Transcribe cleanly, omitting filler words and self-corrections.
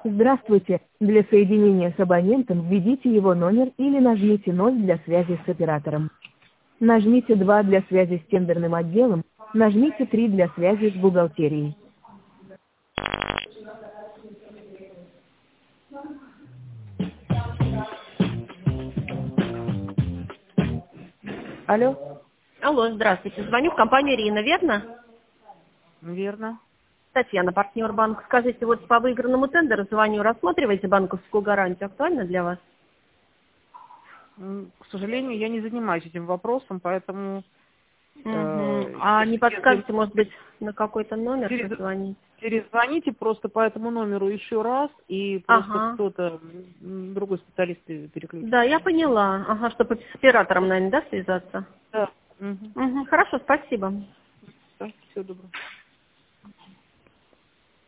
Здравствуйте. Для соединения с абонентом введите его номер или нажмите 0 для связи с оператором. Нажмите 2 для связи с тендерным отделом, нажмите 3 для связи с бухгалтерией. Алло, Алло, здравствуйте. Звоню в компанию Рина, верно? верно. Татьяна, партнер банка. Скажите, вот по выигранному тендеру звоню, рассматриваете банковскую гарантию? Актуально для вас? К сожалению, я не занимаюсь этим вопросом, поэтому А не если подскажете, может быть, на какой-то номер перез- позвонить? перезвоните просто по этому номеру еще раз, и просто Ага. кто-то, другой специалист переключит. Да, я поняла. Ага, чтобы с оператором, наверное, да, связаться? Да. Мгм. Хорошо, спасибо. Да, всего доброго.